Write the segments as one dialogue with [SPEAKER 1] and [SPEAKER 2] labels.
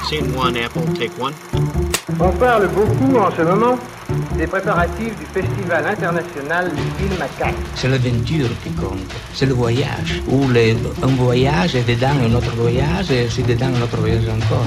[SPEAKER 1] Scene one, Apple, take one.
[SPEAKER 2] On parle beaucoup en ce moment des préparatifs du Festival international du film à Cannes.
[SPEAKER 3] C'est l'aventure qui compte, c'est le voyage. Un voyage est dedans un autre voyage et c'est dedans un autre voyage encore.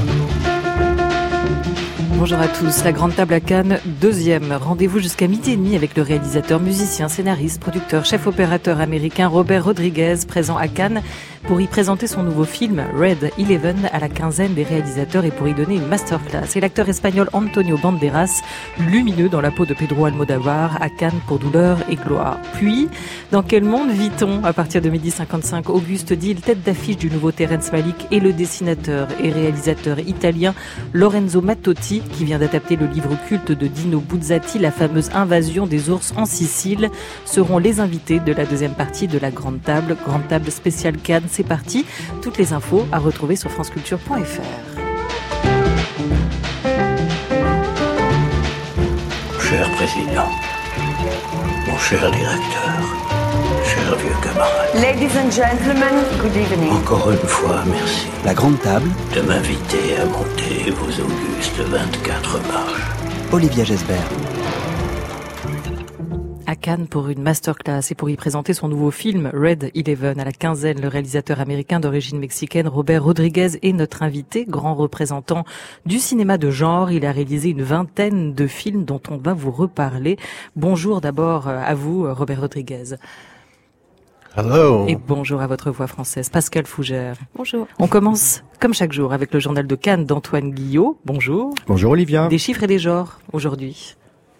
[SPEAKER 4] Bonjour à tous, la Grande Table à Cannes, deuxième. Rendez-vous jusqu'à 12h30 avec le réalisateur, musicien, scénariste, producteur, chef opérateur américain Robert Rodriguez, présent à Cannes pour y présenter son nouveau film Red 11 à la quinzaine des réalisateurs et pour y donner une masterclass. Et l'acteur espagnol Antonio Banderas, lumineux dans la peau de Pedro Almodovar, à Cannes pour Douleur et Gloire. Puis, dans quel monde vit-on? À partir de 12h55, Auguste Dil, tête d'affiche du nouveau Terrence Malick, et le dessinateur et réalisateur italien Lorenzo Mattotti, qui vient d'adapter le livre culte de Dino Buzzati, La fameuse invasion des ours en Sicile, seront les invités de la deuxième partie de la Grande Table spéciale Cannes. C'est parti, toutes les infos à retrouver sur franceculture.fr.
[SPEAKER 5] Cher président, mon cher directeur, cher vieux camarade.
[SPEAKER 6] Ladies and gentlemen, good evening.
[SPEAKER 5] Encore une fois, merci.
[SPEAKER 7] La Grande Table
[SPEAKER 5] de m'inviter à monter vos augustes 24 marches.
[SPEAKER 7] Olivia Gesbert.
[SPEAKER 4] À Cannes pour une masterclass et pour y présenter son nouveau film Red 11 à la quinzaine, le réalisateur américain d'origine mexicaine Robert Rodriguez est notre invité, grand représentant du cinéma de genre. Il a réalisé une vingtaine de films dont on va vous reparler. Bonjour d'abord à vous, Robert Rodriguez.
[SPEAKER 8] Hello.
[SPEAKER 4] Et bonjour à votre voix française, Pascal Fougère.
[SPEAKER 9] Bonjour.
[SPEAKER 4] On commence, comme chaque jour, avec le journal de Cannes d'Antoine Guillot. Bonjour.
[SPEAKER 8] Bonjour Olivia.
[SPEAKER 4] Des chiffres et des genres, aujourd'hui.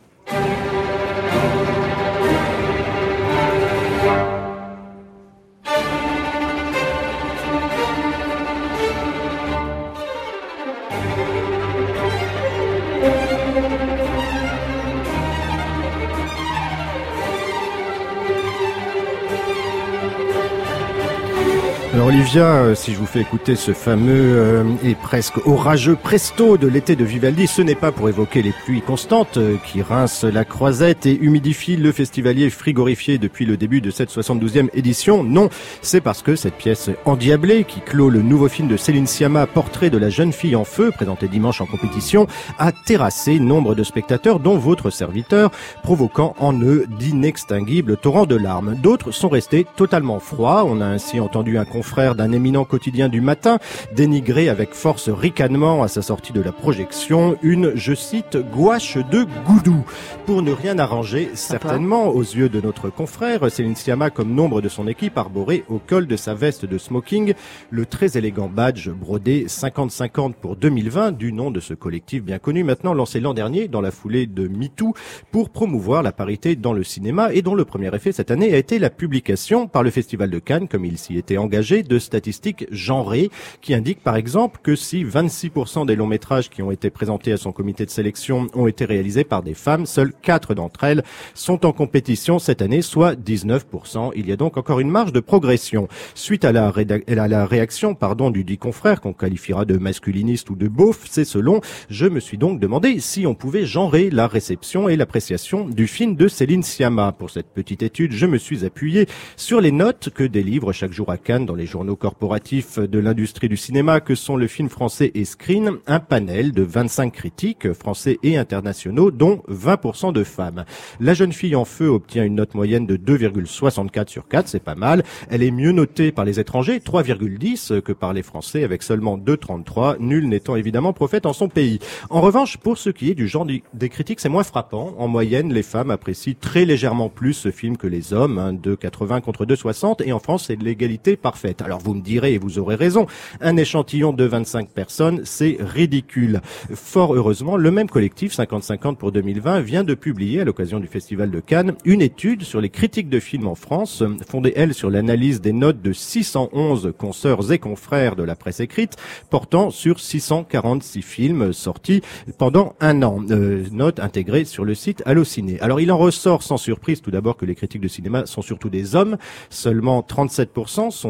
[SPEAKER 8] Alors Olivia, si je vous fais écouter ce fameux et presque orageux presto de l'été de Vivaldi, ce n'est pas pour évoquer les pluies constantes qui rincent la Croisette et humidifient le festivalier frigorifié depuis le début de cette 72e édition. Non, c'est parce que cette pièce endiablée qui clôt le nouveau film de Céline Sciamma, Portrait de la jeune fille en feu, présenté dimanche en compétition, a terrassé nombre de spectateurs, dont votre serviteur, provoquant en eux d'inextinguibles torrents de larmes. D'autres sont restés totalement froids. On a ainsi entendu un confrère d'un éminent quotidien du matin dénigrer avec force ricanement à sa sortie de la projection une, je cite, gouache de goudou. Pour ne rien arranger, certainement, aux yeux de notre confrère, Céline Sciamma, comme nombre de son équipe, arborait au col de sa veste de smoking le très élégant badge brodé 50-50 pour 2020 du nom de ce collectif bien connu, maintenant lancé l'an dernier dans la foulée de MeToo pour promouvoir la parité dans le cinéma et dont le premier effet cette année a été la publication par le Festival de Cannes, comme il s'y était engagé, de statistiques genrées qui indiquent par exemple que si 26% des longs métrages qui ont été présentés à son comité de sélection ont été réalisés par des femmes, seules 4 d'entre elles sont en compétition cette année, soit 19%. Il y a donc encore une marge de progression. Suite à la réaction du dit confrère qu'on qualifiera de masculiniste ou de beauf, c'est selon, je me suis donc demandé si on pouvait genrer la réception et l'appréciation du film de Céline Sciamma. Pour cette petite étude, je me suis appuyé sur les notes que délivre chaque jour à Cannes dans les journaux corporatifs de l'industrie du cinéma que sont le film français et Screen, un panel de 25 critiques français et internationaux, dont 20% de femmes. La jeune fille en feu obtient une note moyenne de 2,64 sur 4, c'est pas mal. Elle est mieux notée par les étrangers, 3,10, que par les Français, avec seulement 2,33, nul n'étant évidemment prophète en son pays. En revanche, pour ce qui est du genre des critiques, c'est moins frappant. En moyenne, les femmes apprécient très légèrement plus ce film que les hommes, 2,80 contre 2,60, et en France, c'est de l'égalité parfaite. Alors vous me direz, et vous aurez raison, un échantillon de 25 personnes, c'est ridicule. Fort heureusement, le même collectif, 50-50 pour 2020, vient de publier, à l'occasion du Festival de Cannes, une étude sur les critiques de films en France, fondée, elle, sur l'analyse des notes de 611 consoeurs et confrères de la presse écrite, portant sur 646 films sortis pendant un an. Notes intégrées sur le site Allociné. Alors il en ressort sans surprise tout d'abord que les critiques de cinéma sont surtout des hommes, seulement 37% sont des femmes,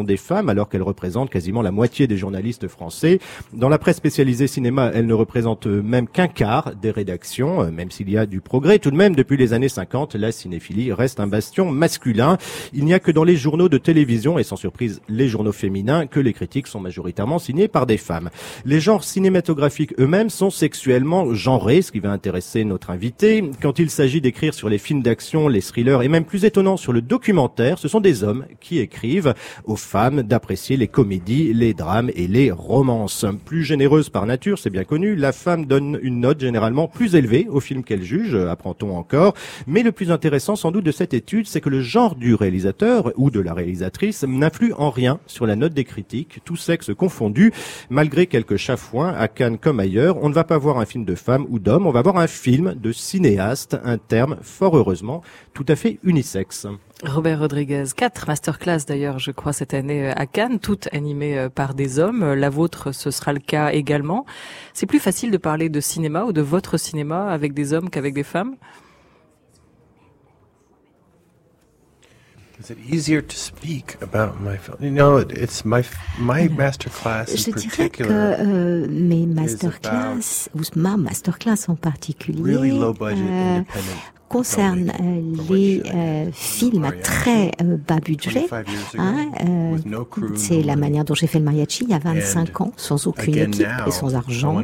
[SPEAKER 8] femmes, alors qu'elles représentent quasiment la moitié des journalistes français. Dans la presse spécialisée cinéma, elles ne représentent même qu'un quart des rédactions, même s'il y a du progrès. Tout de même, depuis les années 50, la cinéphilie reste un bastion masculin. Il n'y a que dans les journaux de télévision, et sans surprise les journaux féminins, que les critiques sont majoritairement signés par des femmes. Les genres cinématographiques eux-mêmes sont sexuellement genrés, ce qui va intéresser notre invité. Quand il s'agit d'écrire sur les films d'action, les thrillers et même plus étonnant sur le documentaire, ce sont des hommes qui écrivent, aux femmes d'apprécier les comédies, les drames et les romances. Plus généreuse par nature, c'est bien connu, la femme donne une note généralement plus élevée aux films qu'elle juge, apprend-on encore. Mais le plus intéressant sans doute de cette étude, c'est que le genre du réalisateur ou de la réalisatrice n'influe en rien sur la note des critiques, tous sexes confondus. Malgré quelques chafouins, à Cannes comme ailleurs, on ne va pas voir un film de femme ou d'homme, on va voir un film de cinéaste, un terme fort heureusement tout à fait unisexe.
[SPEAKER 4] Robert Rodriguez, 4 masterclass d'ailleurs, je crois, cette année à Cannes, toutes animées par des hommes. La vôtre, ce sera le cas également. C'est plus facile de parler de cinéma ou de votre cinéma avec des hommes qu'avec des femmes?
[SPEAKER 1] Is it easier to speak about my film? You know, it's my masterclass in particular.
[SPEAKER 9] Je dirais que mes masterclass, ou ma masterclass en particulier,
[SPEAKER 1] really low budget, independent
[SPEAKER 9] concerne les films à très bas budget. C'est la manière dont j'ai fait le mariachi il y a 25 ans, sans aucune équipe et sans argent.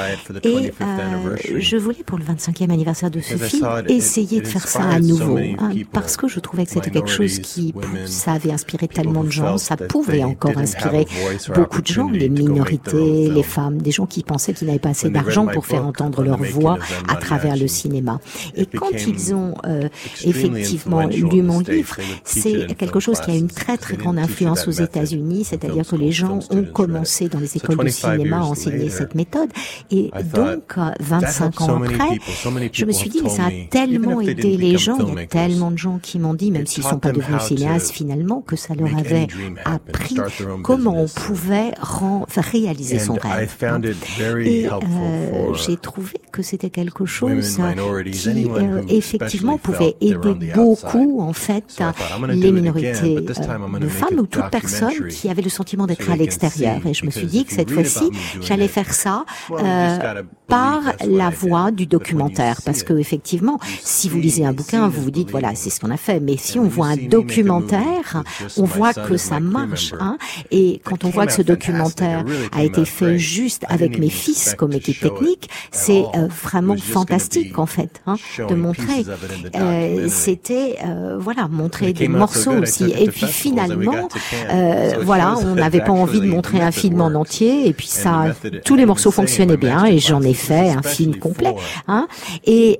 [SPEAKER 9] Et je voulais, pour le 25e anniversaire de ce film, essayer de faire ça à nouveau, parce que je trouvais que c'était quelque chose qui, ça avait inspiré tellement de gens, ça pouvait encore inspirer beaucoup de gens, les minorités, les femmes, des gens qui pensaient qu'ils n'avaient pas assez d'argent pour faire entendre leur voix à travers le cinéma. Et quand ils ont effectivement lu mon livre, c'est quelque chose qui a une très très grande influence aux États-Unis, c'est-à-dire que les gens ont commencé dans les écoles de cinéma à enseigner cette méthode, et donc 25 ans après, je me suis dit, mais ça a tellement aidé les gens, il y a tellement de gens qui m'ont dit, même s'ils ne sont pas devenus cinéastes finalement, que ça leur avait appris comment on pouvait réaliser son rêve. Et j'ai trouvé que c'était quelque chose qui effectivement pouvait aider beaucoup en fait les minorités de femmes ou toute personne qui avait le sentiment d'être à l'extérieur. Et je me suis dit que cette fois-ci, j'allais faire ça par la voie du documentaire, parce que effectivement, si vous lisez un bouquin, vous vous dites voilà, c'est ce qu'on a fait, mais si on voit un documentaire, on voit que ça marche, hein. Et quand on voit que ce documentaire a été fait juste avec mes fils comme équipe technique, c'est vraiment fantastique en fait, hein, de montrer. C'était voilà, montrer des morceaux aussi. Et puis finalement, voilà, on n'avait pas envie de montrer un film en entier. Et puis ça, tous les morceaux fonctionnaient bien. Et j'en ai fait un film complet. Hein. Et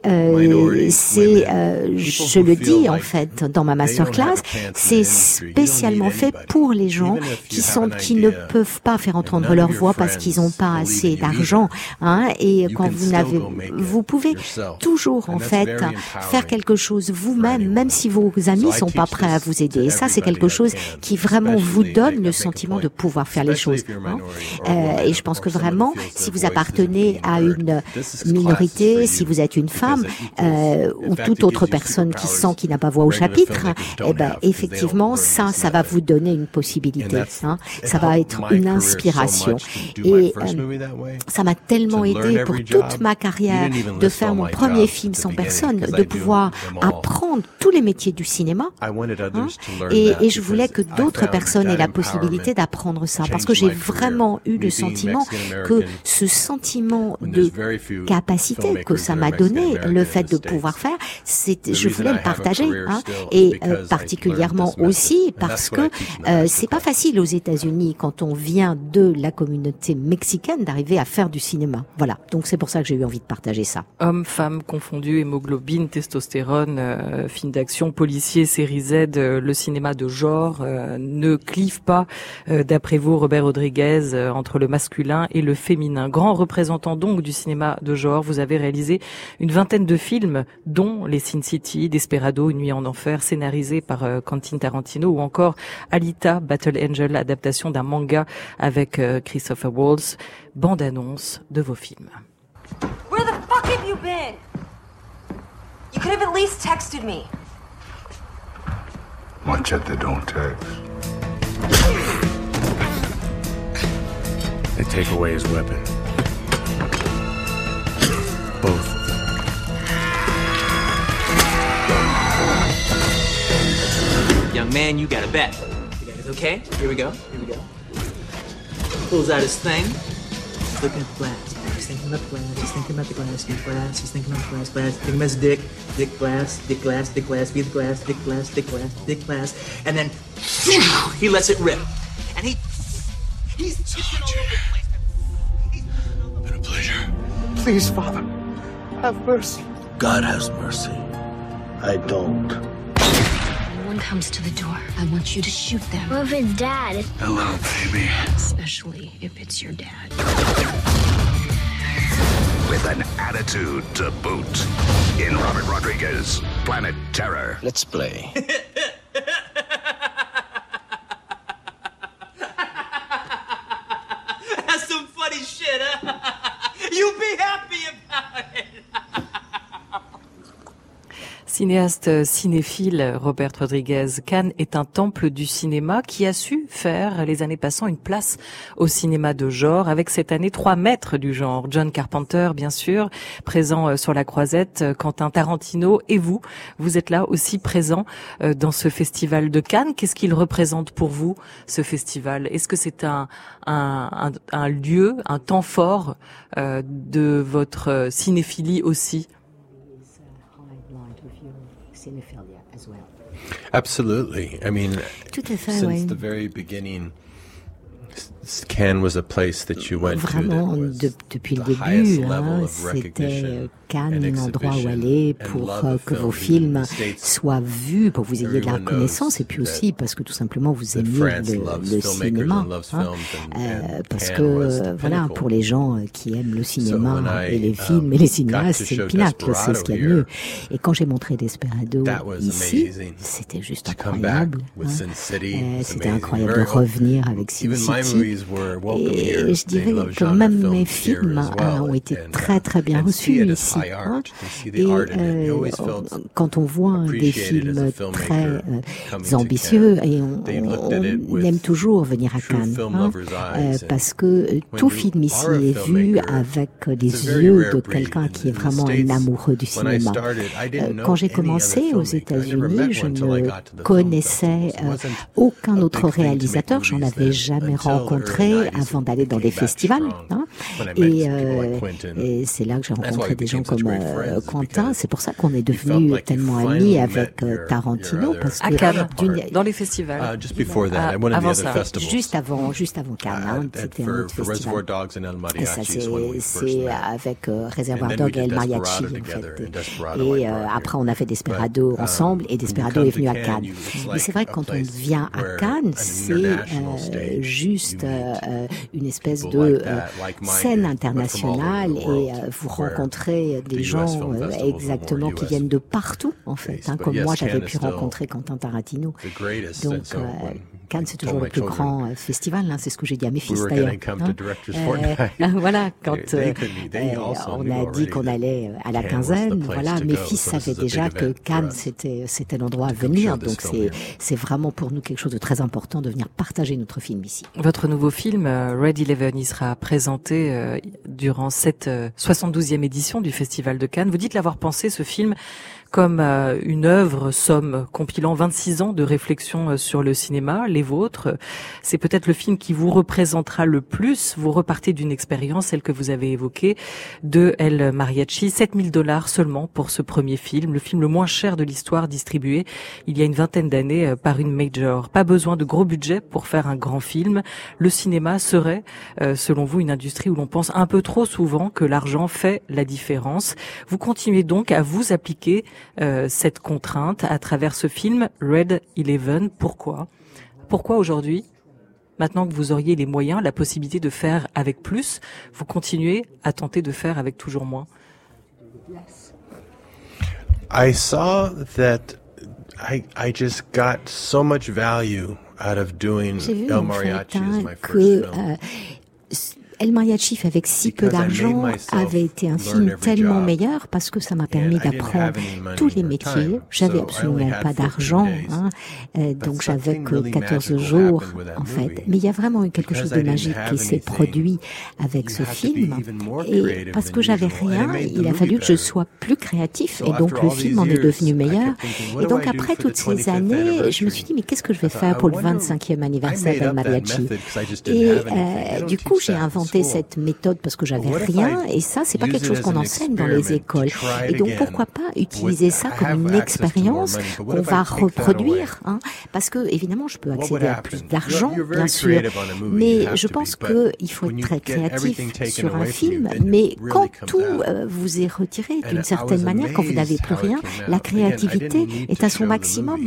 [SPEAKER 9] c'est, je le dis en fait dans ma masterclass, c'est spécialement fait pour les gens qui ne peuvent pas faire entendre leur voix parce qu'ils n'ont pas assez d'argent. Hein. Et quand vous pouvez toujours en fait faire quelque chose vous-même, même si vos amis sont pas prêts à vous aider. Et ça, c'est quelque chose qui vraiment vous donne le sentiment de pouvoir faire les choses. Hein. Et je pense que vraiment, si vous appartenez à une minorité, si vous êtes une femme ou toute autre personne qui sent qu'il n'a pas voix au chapitre, eh ben effectivement, ça va vous donner une possibilité. Hein. Ça va être une inspiration. Et ça m'a tellement aidé pour toute ma carrière de faire mon premier film sans personne, de pouvoir apprendre tous les métiers du cinéma. Hein, et je voulais que d'autres personnes aient la possibilité d'apprendre ça, parce que j'ai vraiment eu le sentiment que ce sentiment de capacité que ça m'a donné, le fait de pouvoir faire, je voulais le partager. Hein, et particulièrement aussi parce que c'est pas facile aux États-Unis quand on vient de la communauté mexicaine d'arriver à faire du cinéma. Voilà, donc c'est pour ça que j'ai eu envie de partager ça.
[SPEAKER 4] Hommes, femmes confondus, hémoglobine, testostérone, film d'action, policier, série Z, le cinéma de genre ne clive pas, d'après vous, Robert Rodriguez, entre le masculin et le féminin. Grand représentant donc du cinéma de genre, vous avez réalisé une vingtaine de films, dont les Sin City, Desperado, Une nuit en enfer, scénarisé par Quentin Tarantino, ou encore Alita, Battle Angel, adaptation d'un manga avec Christopher Waltz. Bande-annonce de vos films.
[SPEAKER 10] Where the fuck have you been? You could have at least texted me.
[SPEAKER 11] Much that they don't text.
[SPEAKER 1] They take away his weapon. Both of them.
[SPEAKER 11] Young man, you got a bet. Okay, here we go. Pulls out his thing. He's looking at the glass. He's thinking about the glass. He's thinking about the glass. He's thinking about the glass. Thinking about his dick. Dick glass. Be the glass. Dick glass. And then he lets it rip. And he's all over the place.
[SPEAKER 1] Been a pleasure.
[SPEAKER 12] Please, Father, have mercy.
[SPEAKER 5] God has mercy. I don't.
[SPEAKER 13] When one comes to the door, I want you to shoot them.
[SPEAKER 14] What if it's Dad?
[SPEAKER 5] Hello, baby.
[SPEAKER 13] Especially if it's your dad.
[SPEAKER 15] With an attitude to boot. In Robert Rodriguez, Planet Terror.
[SPEAKER 5] Let's play.
[SPEAKER 11] That's some funny shit, huh? You be happy about it.
[SPEAKER 4] Cinéaste cinéphile Robert Rodriguez, Cannes est un temple du cinéma qui a su faire, les années passant, une place au cinéma de genre, avec cette année 3 maîtres du genre. John Carpenter, bien sûr, présent sur la Croisette, Quentin Tarantino et vous êtes là aussi présent dans ce festival de Cannes. Qu'est-ce qu'il représente pour vous, ce festival? Est-ce que c'est un lieu, un temps fort de votre cinéphilie aussi?
[SPEAKER 1] Absolutely. I mean, since the very beginning, Cannes was a place that you went
[SPEAKER 9] Vraiment,
[SPEAKER 1] to
[SPEAKER 9] depuis le début, c'était Cannes, un endroit où aller pour que vos films soient vus, pour que vous ayez de la reconnaissance, et puis aussi parce que tout simplement vous aimiez le cinéma. Parce que, voilà, pour les gens qui aiment le cinéma et les films et les cinéastes, c'est le pinacle, c'est ce qu'il y a de mieux. Et quand j'ai montré Desperado ici, c'était juste incroyable. C'était incroyable de revenir avec Sin City. Et je dirais que même mes films ont été très très bien reçus ici. Et quand on voit des films très ambitieux, et on aime toujours venir à Cannes, parce que tout film ici est vu avec les yeux de quelqu'un qui est vraiment un amoureux du cinéma. Quand j'ai commencé aux États-Unis, je ne connaissais aucun autre réalisateur, j'en avais jamais rencontré avant d'aller dans des festivals. Et c'est là que j'ai rencontré des gens comme Quentin. C'est pour ça qu'on est devenus tellement amis avec Tarantino, parce que
[SPEAKER 4] à Cannes, dans les festivals.
[SPEAKER 1] Avant ça,
[SPEAKER 9] juste avant Cannes, c'était un autre festival. Et ça, c'est avec Reservoir Dogs et El Mariachi, en fait. Et après, on a fait Desperado ensemble, et Desperado est venu à Cannes. Mais c'est vrai que quand on vient à Cannes, c'est juste une espèce de scène internationale, et vous rencontrez des gens exactement qui viennent de partout, en fait, comme moi j'avais pu rencontrer Quentin Tarantino. Donc Cannes, c'est toujours le plus grand festival, c'est ce que j'ai dit à mes fils d'ailleurs. Voilà, quand on a dit qu'on allait à la quinzaine, voilà, mes fils savaient déjà que Cannes c'était l'endroit à venir, donc c'est vraiment pour nous quelque chose de très important de venir partager notre film ici.
[SPEAKER 4] Votre nouveau film, Red Eleven, il sera présenté durant cette 72e édition du Festival de Cannes. Vous dites l'avoir pensé, ce film, comme une œuvre somme compilant 26 ans de réflexion sur le cinéma, les vôtres. C'est peut-être le film qui vous représentera le plus. Vous repartez d'une expérience, celle que vous avez évoquée, de El Mariachi. $7,000 seulement pour ce premier film, le film le moins cher de l'histoire, distribué il y a une vingtaine d'années par une major. Pas besoin de gros budget pour faire un grand film. Le cinéma serait, selon vous, une industrie où l'on pense un peu trop souvent que l'argent fait la différence. Vous continuez donc à vous appliquer cette contrainte à travers ce film Red Eleven. Pourquoi aujourd'hui, maintenant que vous auriez les moyens, la possibilité de faire avec plus, vous continuez à tenter de faire avec toujours moins?
[SPEAKER 1] I saw that I just got so much value out of doing El Mariachi as my first film.
[SPEAKER 9] El Mariachi avec si peu d'argent avait été un film tellement meilleur parce que ça m'a permis d'apprendre tous les métiers. J'avais absolument pas d'argent, donc j'avais que 14 jours en fait. Mais il y a vraiment eu quelque chose de magique qui s'est produit avec ce film. Et parce que j'avais rien, il a fallu que je sois plus créatif et donc le film en est devenu meilleur. Et donc après toutes ces années, je me suis dit mais qu'est-ce que je vais faire pour le 25e anniversaire d'El Mariachi? Et du coup, j'ai inventé cette méthode parce que j'avais rien et ça, c'est pas quelque chose qu'on enseigne dans les écoles. Et donc, pourquoi pas utiliser ça comme une expérience qu'on va reproduire, parce que évidemment, je peux accéder à plus d'argent, bien sûr, mais je pense qu'il faut être très créatif sur un film. Mais quand tout vous est retiré d'une certaine manière, quand vous n'avez plus rien, la créativité est à son maximum.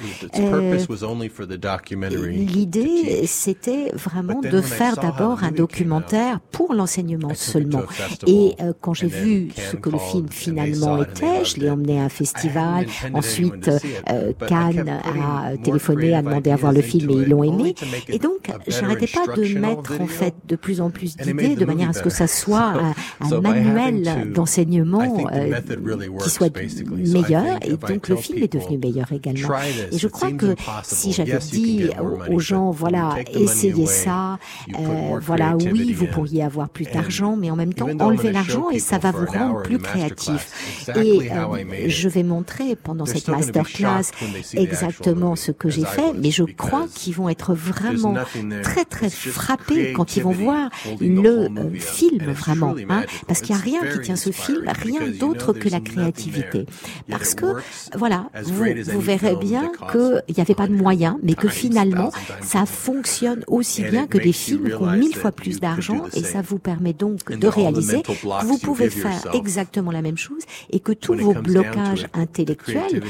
[SPEAKER 9] L'idée, c'était vraiment de faire d'abord un documentaire pour l'enseignement seulement. Et quand j'ai vu ce que le film finalement était, je l'ai emmené à un festival. Ensuite, Cannes a téléphoné, a demandé à voir le film et ils l'ont aimé. Et donc, j'arrêtais pas de mettre en fait de plus en plus d'idées de manière à ce que ça soit un manuel d'enseignement qui soit meilleur. Et donc, le film est devenu meilleur également. Et je crois que si j'avais dit aux gens, voilà, essayez ça, voilà, oui, vous pourriez avoir plus d'argent, mais en même temps, enlevez l'argent et ça va vous rendre plus créatif. Et je vais montrer pendant cette masterclass exactement ce que j'ai fait, mais je crois qu'ils vont être vraiment très très frappés quand ils vont voir le film vraiment, parce qu'il n'y a rien qui tient ce film, rien d'autre que la créativité. Parce que, voilà, vous verrez bien qu'il n'y avait pas de moyens, mais que finalement, ça fonctionne aussi bien que des films qui ont 1000 fois plus d'argent, et ça vous permet donc de réaliser que vous pouvez faire exactement la même chose et que tous vos blocages intellectuels,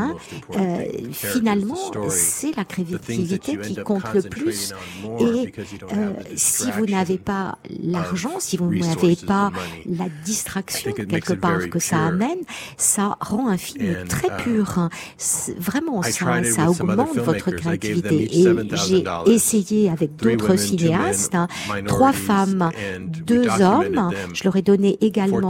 [SPEAKER 9] finalement, c'est la créativité qui compte le plus. Et si vous n'avez pas l'argent, si vous n'avez pas la distraction quelque part que ça amène, ça rend un film très pur. Vraiment, ça augmente votre créativité. Et j'ai essayé avec d'autres cinéastes, 3 femmes, 2 hommes, je leur ai donné également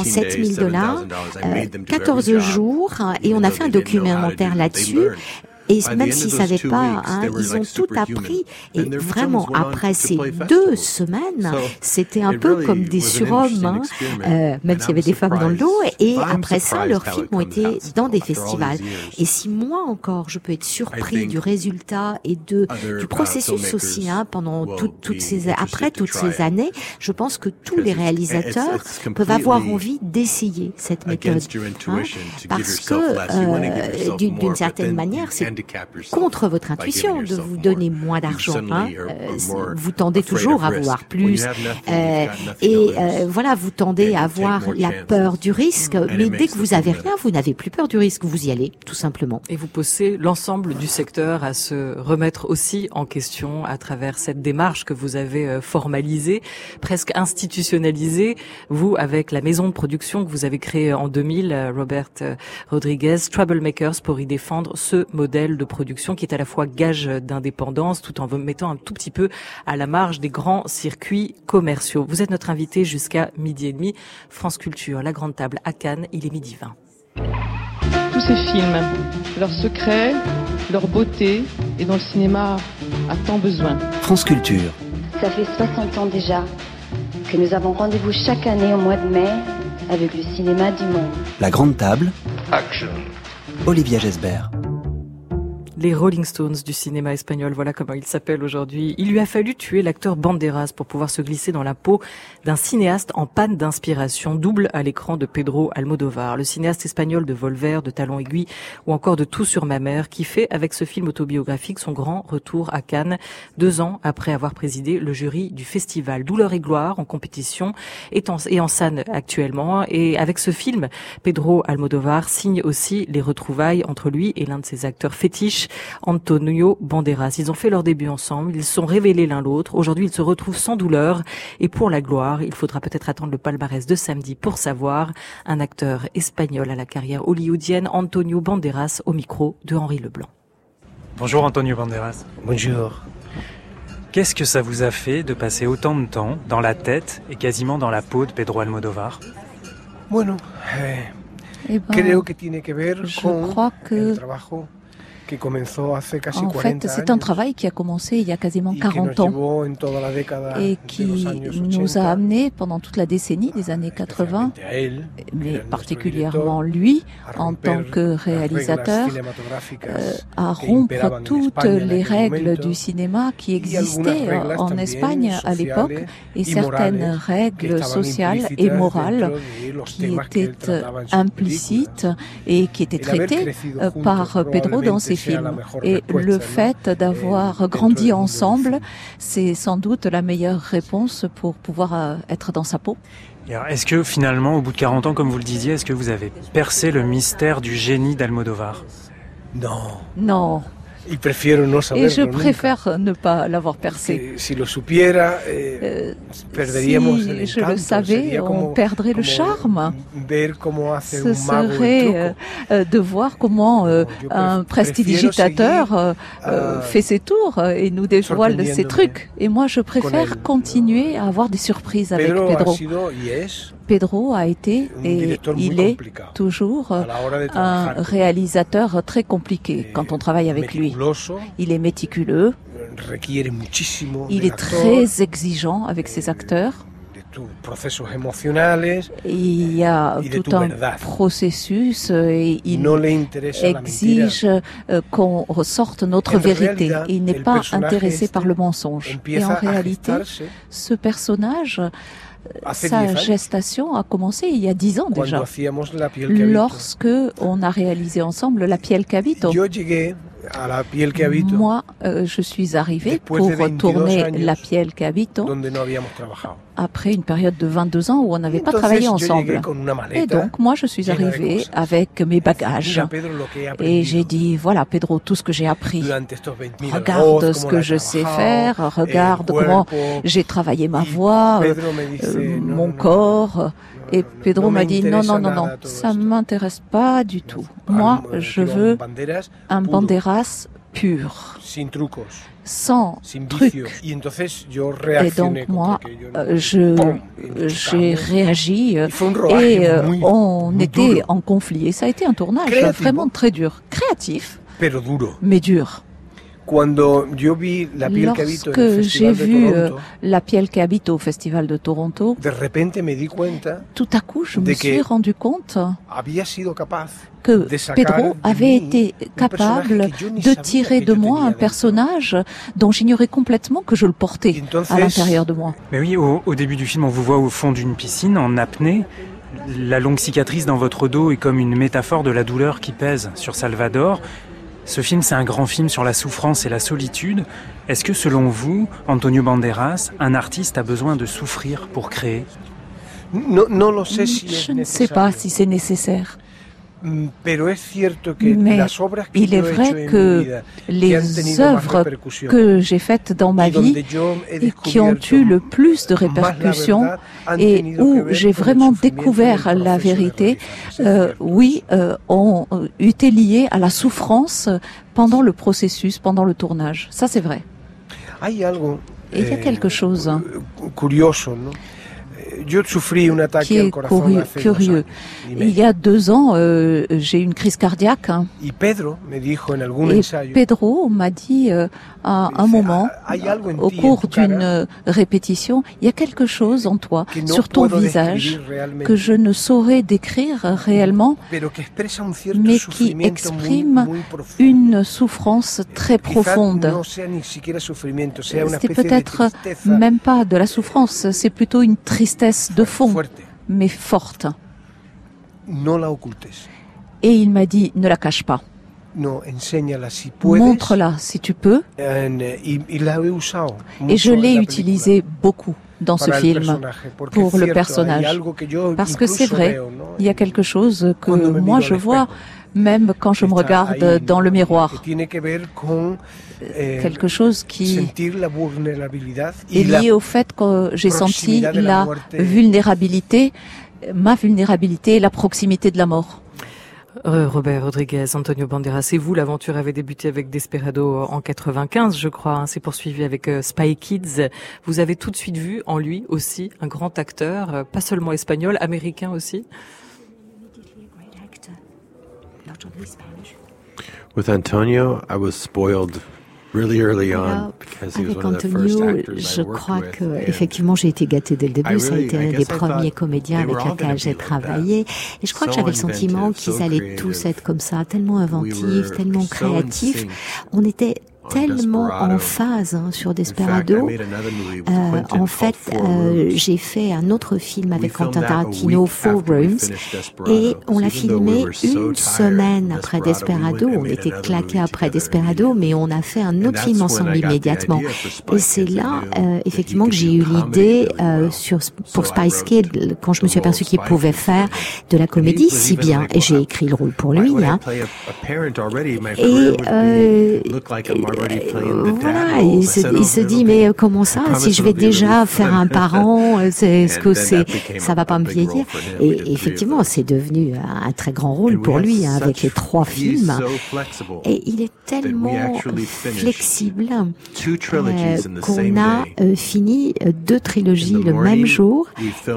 [SPEAKER 9] $7,000, 14 jours, et on a fait un documentaire là-dessus. Et même s'ils savaient pas, ils ont tout appris. Et vraiment, après ces 2 semaines, c'était un peu comme des surhommes, même s'il y avait des femmes dans le lot. Et après ça, leurs films ont été dans des festivals. Et si moi encore, je peux être surpris du résultat et du processus aussi, pendant après toutes ces années, je pense que tous les réalisateurs peuvent avoir envie d'essayer cette méthode, parce que d'une certaine manière, c'est contre votre intuition de vous donner moins d'argent. Vous tendez toujours à vouloir plus. Voilà, vous tendez à avoir la peur du risque. Mais dès que vous avez rien, vous n'avez plus peur du risque. Vous y allez, tout simplement.
[SPEAKER 4] Et vous poussez l'ensemble du secteur à se remettre aussi en question à travers cette démarche que vous avez formalisée, presque institutionnalisée, vous, avec la maison de production que vous avez créée en 2000, Robert Rodriguez, Troublemakers, pour y défendre ce modèle de production qui est à la fois gage d'indépendance tout en mettant un tout petit peu à la marge des grands circuits commerciaux. Vous êtes notre invité jusqu'à 12h30. France Culture, la grande table à Cannes, il est 12h20.
[SPEAKER 14] Tous ces films, leur secret, leur beauté et dont le cinéma a tant besoin.
[SPEAKER 7] France Culture.
[SPEAKER 16] Ça fait 60 ans déjà que nous avons rendez-vous chaque année au mois de mai avec le cinéma du monde.
[SPEAKER 7] La grande table.
[SPEAKER 15] Action.
[SPEAKER 7] Olivia Gesbert.
[SPEAKER 4] Les Rolling Stones du cinéma espagnol, voilà comment il s'appelle aujourd'hui. Il lui a fallu tuer l'acteur Banderas pour pouvoir se glisser dans la peau d'un cinéaste en panne d'inspiration, double à l'écran de Pedro Almodóvar, le cinéaste espagnol de Volver, de Talons aiguilles ou encore de Tout sur ma mère, qui fait avec ce film autobiographique son grand retour à Cannes, 2 ans après avoir présidé le jury du festival. Douleur et gloire en compétition et en scène actuellement. Et avec ce film, Pedro Almodóvar signe aussi les retrouvailles entre lui et l'un de ses acteurs fétiches, Antonio Banderas. Ils ont fait leur début ensemble, ils se sont révélés l'un l'autre. Aujourd'hui, ils se retrouvent sans douleur. Et pour la gloire, il faudra peut-être attendre le palmarès de samedi pour savoir. Un acteur espagnol à la carrière hollywoodienne, Antonio Banderas, au micro de Henri Leblanc.
[SPEAKER 17] Bonjour Antonio Banderas.
[SPEAKER 18] Bonjour.
[SPEAKER 17] Qu'est-ce que ça vous a fait de passer autant de temps dans la tête et quasiment dans la peau de Pedro Almodóvar?
[SPEAKER 12] Bueno, creo que tiene que ver con el trabajo que comenzó hace casi 40
[SPEAKER 18] En fait, c'est un travail qui a commencé il y a quasiment 40 ans et qui nous a amené pendant toute la décennie des années 80, mais particulièrement lui, en tant que réalisateur, à rompre toutes les règles du cinéma qui existaient en Espagne à l'époque et certaines règles sociales et morales qui étaient implicites et qui étaient traitées par Pedro dans ses films. Et le fait d'avoir grandi ensemble, c'est sans doute la meilleure réponse pour pouvoir être dans sa peau.
[SPEAKER 17] Alors, est-ce que finalement, au bout de 40 ans, comme vous le disiez, est-ce que vous avez percé le mystère du génie d'Almodóvar?
[SPEAKER 18] Non.
[SPEAKER 12] Et je
[SPEAKER 18] préfère ne pas l'avoir percé.
[SPEAKER 12] Si je
[SPEAKER 18] le savais, on perdrait le charme. Ce serait de voir comment un prestidigitateur fait ses tours et nous dévoile ses trucs. Et moi, je préfère continuer à avoir des surprises avec Pedro. Pedro a été et il est toujours un réalisateur très compliqué quand on travaille avec lui. Il est méticuleux, il est très exigeant avec ses acteurs. Il y a tout un processus et il exige qu'on ressorte notre vérité. Il n'est pas intéressé par le mensonge. Et en réalité, ce personnage, sa gestation a commencé il y a 10 ans déjà, lorsque on a réalisé ensemble La piel que habito. Moi, je suis arrivée pour tourner La piel que habito après une période de 22 ans où on n'avait pas travaillé ensemble. Et donc, moi, je suis arrivée avec mes bagages. Et j'ai dit, voilà, Pedro, tout ce que j'ai appris. Regarde ce que je sais faire, regarde comment j'ai travaillé ma voix, mon corps. Et Pedro m'a dit, non, ça ne m'intéresse pas du tout. Moi, je veux un Banderas pur, sans trucs. Et donc moi, j'ai réagi et on était en conflit. Et ça a été un tournage vraiment très dur, créatif, mais dur. Lorsque j'ai vu La piel que habito au Festival de Toronto, tout à coup, je me suis rendu compte que Pedro avait été capable de tirer de moi un personnage dont j'ignorais complètement que je le portais à l'intérieur de moi.
[SPEAKER 17] Mais oui, au début du film, on vous voit au fond d'une piscine en apnée. La longue cicatrice dans votre dos est comme une métaphore de la douleur qui pèse sur Salvador. Ce film, c'est un grand film sur la souffrance et la solitude. Est-ce que, selon vous, Antonio Banderas, un artiste a besoin de souffrir pour créer?
[SPEAKER 18] Je ne sais pas si c'est nécessaire. Mais il est vrai que les œuvres que j'ai faites dans ma vie et qui ont eu le plus de répercussions et où j'ai vraiment découvert la vérité, ont été liées à la souffrance pendant le processus, pendant le tournage. Ça, c'est vrai. Et il y a quelque chose qui est curieux. Il y a 2 ans, j'ai eu une crise cardiaque. Et Pedro m'a dit à un moment, au cours d'une répétition, il y a quelque chose en toi, sur ton visage, que je ne saurais décrire réellement, mais qui exprime une souffrance très profonde. C'est peut-être même pas de la souffrance, c'est plutôt une tristesse de fond, mais forte. Et il m'a dit, ne la cache pas. Montre-la si tu peux. Et je l'ai utilisé beaucoup dans ce film pour le personnage. Parce que c'est vrai, il y a quelque chose que moi je vois même quand je me regarde dans le miroir. Quelque chose qui est lié au fait que j'ai senti la vulnérabilité, ma vulnérabilité et la proximité de la mort.
[SPEAKER 4] Robert Rodriguez, Antonio Banderas et vous, l'aventure avait débuté avec Desperado en 95, je crois, hein, s'est poursuivi avec Spy Kids. Vous avez tout de suite vu en lui aussi un grand acteur, pas seulement espagnol, américain aussi.
[SPEAKER 1] With Antonio, I was spoiled really early on because he was one of the first actors
[SPEAKER 9] je crois que effectivement j'ai été gâtée dès le début. Ça a été un des premiers comédiens avec lesquels j'ai travaillé. Et je crois que j'avais le sentiment qu'ils allaient tous être comme ça, tellement inventifs, tellement créatifs. On était tellement en phase sur Desperado. En fait, j'ai fait un autre film avec Quentin Tarantino, Four Rooms, et on l'a filmé une semaine après Desperado. On était claqués après Desperado, mais on a fait un autre film ensemble immédiatement. Et c'est là, effectivement, que j'ai eu l'idée pour Spice Kid, quand je me suis aperçue qu'il pouvait faire de la comédie si bien. Et j'ai écrit le rôle pour lui. Hein. Voilà, il se dit mais comment ça, si je vais déjà faire un parent, est-ce que ça va pas me vieillir? Et effectivement, c'est devenu un très grand rôle pour lui, hein, avec les 3 films. Et il est tellement flexible qu'on a fini 2 trilogies le même jour.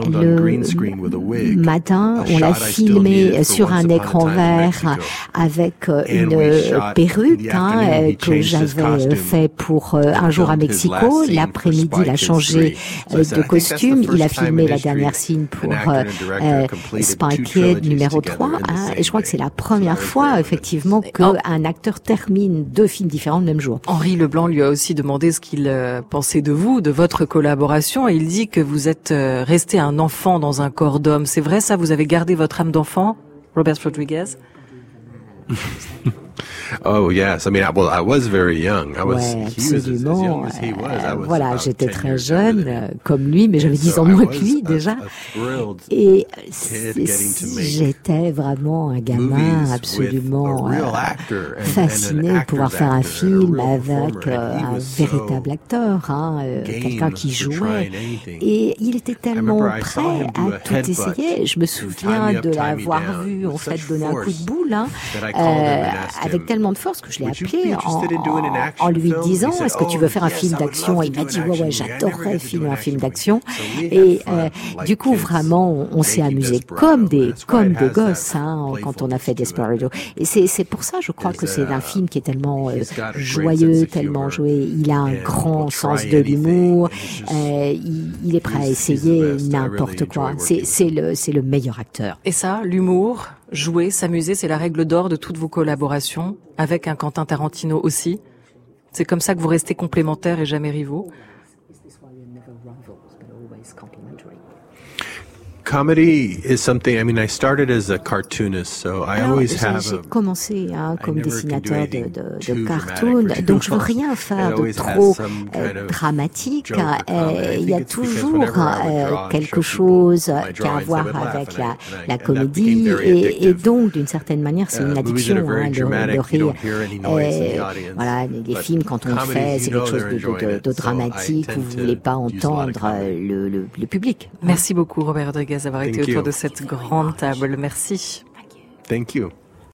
[SPEAKER 9] Le matin, on l'a filmé sur un écran vert avec une perruque que j'avais fait pour Un jour à Mexico. L'après-midi, il a changé de costume. Il a filmé la dernière scène pour Spy Kid numéro 3. Et je crois que c'est la première fois, effectivement, qu'un acteur termine 2 films différents le même jour.
[SPEAKER 4] Henri Leblanc lui a aussi demandé ce qu'il pensait de vous, de votre collaboration, et il dit que vous êtes resté un enfant dans un corps d'homme. C'est vrai ça? Vous avez gardé votre âme d'enfant, Robert Rodriguez?
[SPEAKER 1] Oh yes, I mean, I was very young.
[SPEAKER 9] He was as young as he was. Voilà, j'étais très jeune, comme lui, mais j'avais 10 ans moins que lui déjà. Et j'étais vraiment un gamin absolument fasciné de pouvoir faire un film avec un véritable acteur, quelqu'un qui jouait. Et il était tellement prêt à tout essayer. Je me souviens de l'avoir vu en fait donner un coup de boule, avec tellement de force que je l'ai appelé en lui disant est-ce que tu veux faire un film d'action? Et il m'a dit ouais, j'adorerais filmer un film d'action. Et du coup vraiment on s'est amusé comme des gosses quand on a fait Desperado. Et c'est pour ça je crois que c'est un film qui est tellement joyeux, tellement joué. Il a un grand sens de l'humour. Il est prêt à essayer n'importe quoi. C'est le meilleur acteur.
[SPEAKER 4] Et ça, l'humour, jouer, s'amuser, c'est la règle d'or de toutes vos collaborations, avec un Quentin Tarantino aussi. C'est comme ça que vous restez complémentaires et jamais rivaux.
[SPEAKER 1] Comedy is something. I mean, I started as a cartoonist, so I always have.
[SPEAKER 9] J'ai commencé comme dessinateur de cartoon, donc je veux rien faire de trop dramatique. Il y a toujours quelque chose qui a à voir avec la comédie, et donc d'une certaine manière, c'est une addiction, le rire. Voilà, les films quand on le fait, c'est quelque chose de dramatique où vous voulez pas entendre le public.
[SPEAKER 4] Merci beaucoup, Robert Rodriguez, d'avoir été autour de cette grande table. Merci.
[SPEAKER 1] Thank you.